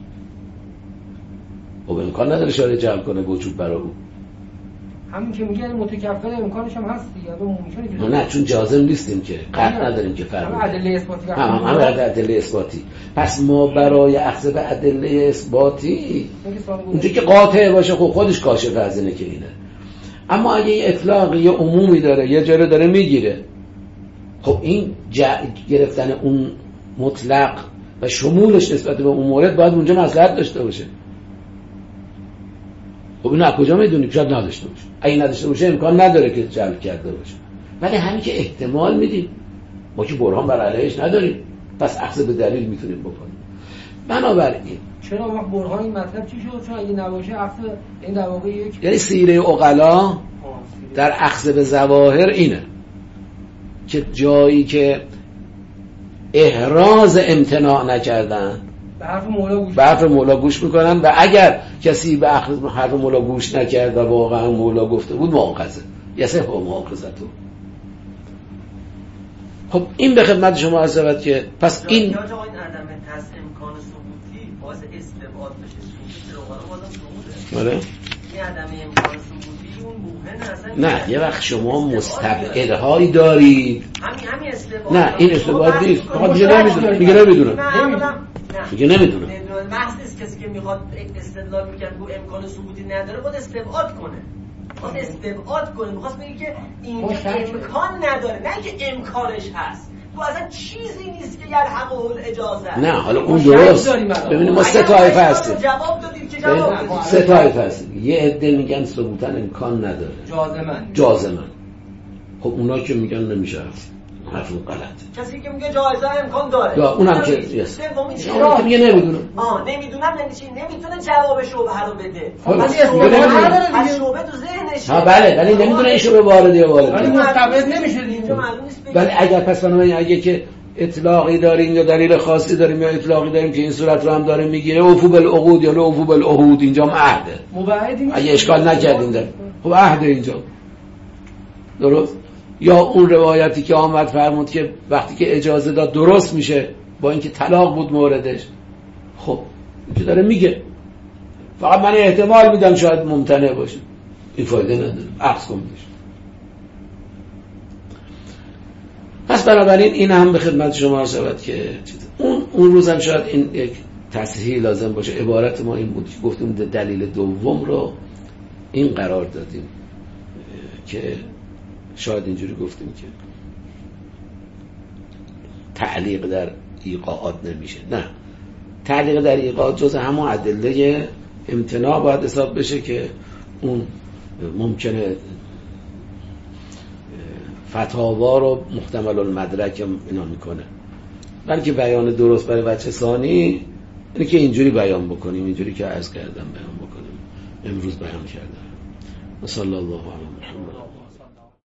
[SPEAKER 1] خب امکان نداره شارع جلب کنه وجوب برای او.
[SPEAKER 2] همین که میگن متکفل امکانش هم هست دیگه، ممکنه که
[SPEAKER 1] نه، چون جازم نیستیم که قطع نداریم که فرق
[SPEAKER 2] هم ادله اثباتی
[SPEAKER 1] هم هم هم ادله اثباتی. پس ما برای اخذ به ادله اثباتی اونجا که قاطع باشه خب خودش کاشف از اینه که اینه. اما اگه یه اطلاقی یا عمومی داره یه جا رو داره میگیره، خب این گرفتن اون مطلق و شمولش نسبت به اون مورد باید اونجا مصلحت داشته باشه. خب این از کجا میدونی؟ شاید نداشته باشه. اگه نداشته باشه امکان نداره که جلب کرده باشه. ولی همین که احتمال میدیم، ما که برهان بر علیهش نداریم، پس اخذ به دلیل میتونیم بکنیم. بنابراین
[SPEAKER 2] چرا وقت برهان این مطلب چی شد؟ چون اگه نباشه اخذ این در واقع یک،
[SPEAKER 1] یعنی سیره عقلا در اخذ به ظواهر اینه که جایی که احراز امتناع نکردن
[SPEAKER 2] به حرف مولا گوش
[SPEAKER 1] به حرف مولا گوش میکنن، و اگر کسی به حرف مولا گوش نکرد و واقعا مولا گفته بود مؤاخذه یسه ها مؤاخذه تو. خب این به خدمت شما عرض شود که پس این
[SPEAKER 4] این عدم تص امکان ثبوتی باعث استبعاد بشه. چون رو بازم ثبوته.
[SPEAKER 1] آره.
[SPEAKER 4] این عدم امکان ثبوتی اون موهن اصلا
[SPEAKER 1] نه، یه وقت شما مستبعدهایی دارید.
[SPEAKER 4] همین همین استبعاد.
[SPEAKER 1] نه این استبعاد نیست. فقط دیگه نمیدونم. دیگه نمیدونم. دیگه نمیدونم.
[SPEAKER 4] محض کسی که میخواد استدلال میکنه رو امکان ثبوتی نداره باید استبعاد کنه. باید استبعاد کنه. میخواست بگه که این امکان نداره، نه که امکانش هست. تو اصلا چیزی نیست که یلحقه الاجازه.
[SPEAKER 1] نه حالا اون درست. ببینید ما سه طایفه هستیم.
[SPEAKER 4] جواب دادید که جواب دادید.
[SPEAKER 1] سه طایفه هستیم. یه عده میگن ثبوتاً امکان نداره.
[SPEAKER 2] جازماً.
[SPEAKER 1] جازماً. خب اونا که میگن نمیشه. حرفون غلطه.
[SPEAKER 4] کسی که میگه جایزه امکان داره.
[SPEAKER 1] یا اونم که یس. اونم که میگه نمیدونم.
[SPEAKER 4] آه نمیدونم یعنی چی؟ نمیتونه جواب شبهه رو بده.
[SPEAKER 1] ولی
[SPEAKER 4] از شبهه تو ذهنش.
[SPEAKER 1] ها بله، ولی نمیدونه این شبهه وارد یا وارد.
[SPEAKER 2] ولی مستبد نمیشه اینجا
[SPEAKER 4] معلوم نیست.
[SPEAKER 1] ولی اگر پس بنابراین اگه که اطلاقی داریم یا دلیل خاصی داریم یا اطلاقی داریم که این صورت رو هم داره میگیره، اوفو بالعقود یا لا اوفو بالعهود، اینجا عهده.
[SPEAKER 2] مبعدی
[SPEAKER 1] اگه اشکال نکردیم در خب عهده اینجا. درست؟ یا اون روایتی که آمد فرمود که وقتی که اجازه داد درست میشه با اینکه طلاق بود موردش، خب اینجا داره میگه فقط من احتمال میدم شاید ممتنع باشه، این فایده نداره، عکس کن بشه. پس بنابراین این هم به خدمت شما شود که اون اون روزم شاید این یک تصحیح لازم باشه. عبارت ما این بود که گفتیم دلیل دوم رو این قرار دادیم که شاید اینجوری گفتیم که تعلیق در ایقاعات نمیشه. نه، تعلیق در ایقاعات جز همون ادله امتناع باید حساب بشه که اون ممکنه فتاوا رو محتمل المدرک اینا میکنه، بلکه بیان درست برای بچه ثانی اینه که اینجوری بیان بکنیم، اینجوری که عرض کردم بیان بکنیم، امروز بیان کردم. صلی الله علیه و محمد.